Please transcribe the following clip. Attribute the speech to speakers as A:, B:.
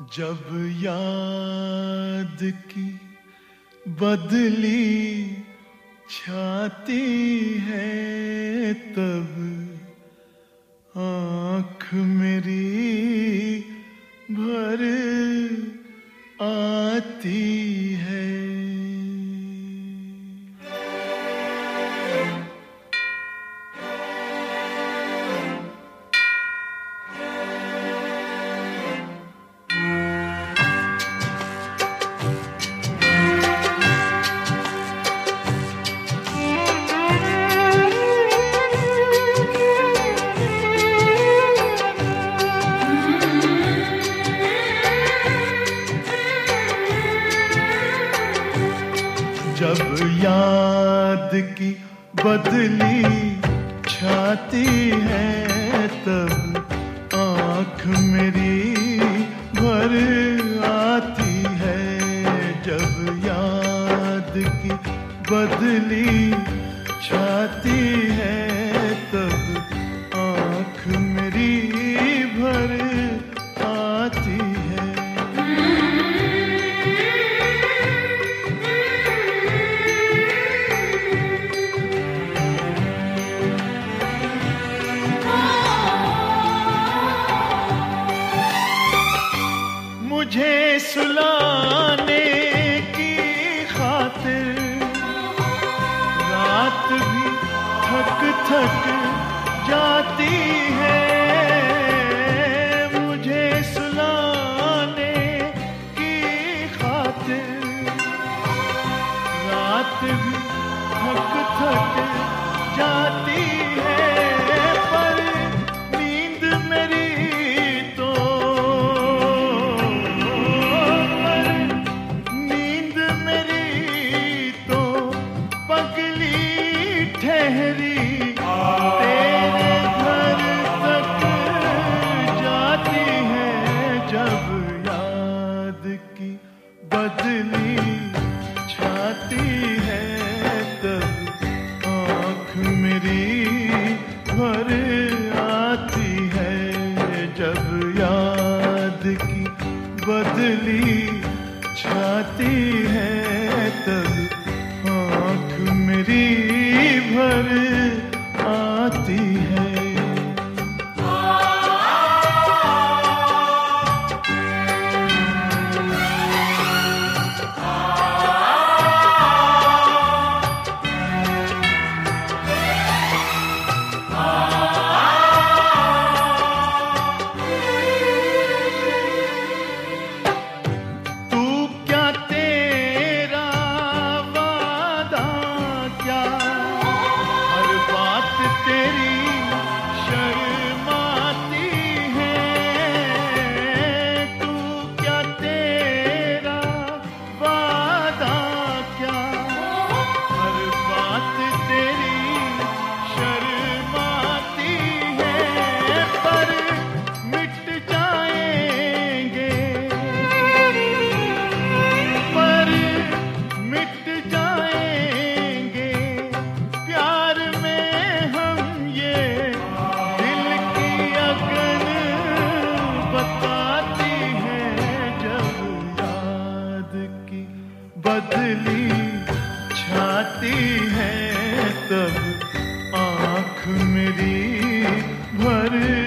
A: जब याद की बदली छाती है तब आँख मेरी भर आती है। जब याद की बदली छाती है तब आँख मेरी भर आती है। जब याद की बदली छाती है तब आँख मेरी भर आती है। मुझे सुलाने की खातिर रात भी थक थक जाती है। मुझे सुलाने की खातिर रात भी थक थक जाती है। पर नींद मेरी तो ठहरी तेरे घर तक जाती है। जब याद की बदली छाती है तब आँख मेरी भर आती है। जब याद की बदली छाती है तब आँख मेरी भर आती है। तू क्या तेरा वादा क्या हर बात तेरी शर्माती है। तू क्या तेरा वादा क्या हर बात तेरी शर्माती है। पर मिट जाएंगे पर मिट जाएंगे प्यार में हम ये दिल की अगन बताती है। जब याद की बदली छाती है तब आँख मेरी भर